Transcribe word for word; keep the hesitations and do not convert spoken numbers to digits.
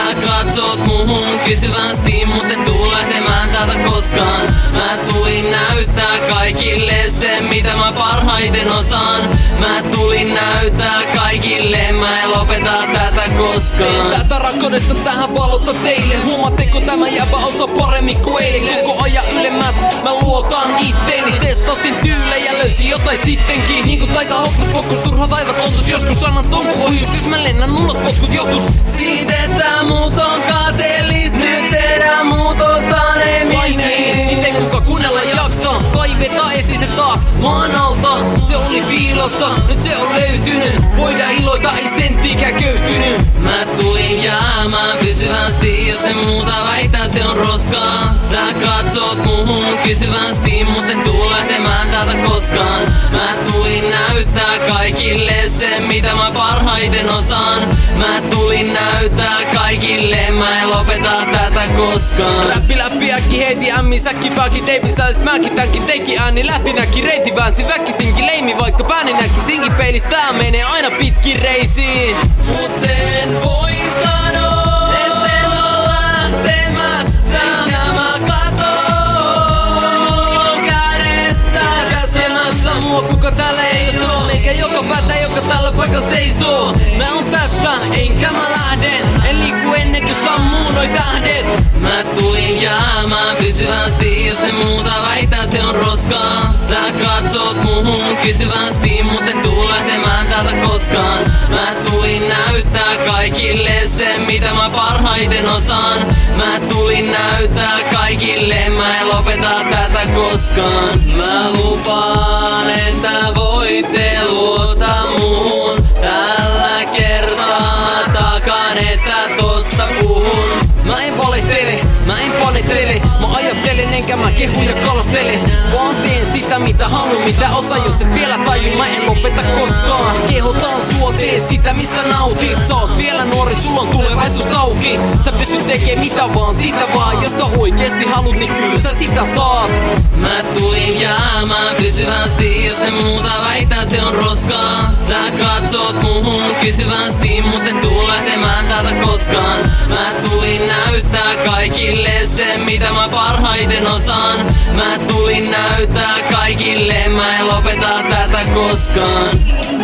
katsot muhun kysyvästi, mut et tuu lähtemään täältä koskaan. Mä tulin näyttää kaikille sen, mitä mä parhaiten osaan. Mä tulin näyttää kaikille, mä en lopeta tätä koskaan. Teen tätä rakkaudesta tähän valota teille. Huomaatteko tämä jäbä osaa paremmin kuin eilen. Koko ajan ylemmäs mä luotan itteeni. Testasin tyylejä, löysin jotain sittenkin. Niinku taitaa hokkus pokkus, turha vaivat ontus. Joskus annan tonku ohjus, siis mä lennän nullat potkut johtus. Siitä, että muut on kateellista, nyt tehdään muut osaan emisiin. Miten kuka kuunnella jaksaa? Kaivetaan esiin se taas maan alta. Se oli piilossa, nyt se on löytynyt. Voidaan iloita, ei senttiikään köyhtynyt. Mä tulin jäämään pysyvästi, jos ne muuta väittää se on roskaa. Sä katsot muhun kysyvästi, mut et tuu lähtemään täältä koskaan. Mä tulin näyttää kaikille sen, mitä mä parhaiten osaan. Mä tulin näyttää kaikille, mä en lopeta tätä koskaan. Räppi läppi äkki heiti ämmi säkki pääki teipin säädös mäkin tämänkin teki ääni lähti näki reiti väänsi väkisinkin leimi vaikka pääni näki sinkin peilistä tää menee aina pitkin reisiin. Mut sen voi sanoa, etten oo lähtemässä. Ja mä katon kädessä käskemässä mua kuka täällä ei oo. Eikä joka päätä joka tällä paikalla seisoo. Mä oon tässä enkä mä lähden. En liiku ennen kuin sammuu noi tähdet. Mä tulin jäämään pysyvästi, jos ne muuta väittää se on roskaa. Sä katsot muhun kysyvästi, mut et tuu lähtemään täältä koskaan. Mä tulin näyttää kaikille sen, mitä mä parhaiten osaan. Mä tulin näyttää kaikille, mä en lopeta tätä koskaan. Mä lupaan, että voitte luottaa muhun. Tällä kertaa takan, että totta puhun. Mä en valehtele, mä en panettele. Mä ajattelen enkä mä kehu ja kalastele. Vaan teen sitä mitä haluun, mitä osa. Jos et vielä taju, mä en lopeta koskaan. Kehotaan sua, tee sitä mistä nautit. Sä oot vielä nuori, sulla on tulevaisuus auki. Sä pystyt tekee mitä vaan, sitä vaan. Jos sä oikeesti haluut, niin kyllä sä sitä saat. Mä tulin jäämään pysyvästi, jos ne muuta väittää se on roskaa. Sä katsot muhun kysyvästi, mut et tuu lähtemään täältä koskaan. Mä tulin näyttää kaikille sen, mitä mä parhaiten osaan. Mä tulin näyttää kaikille, mä en lopeta tätä koskaan.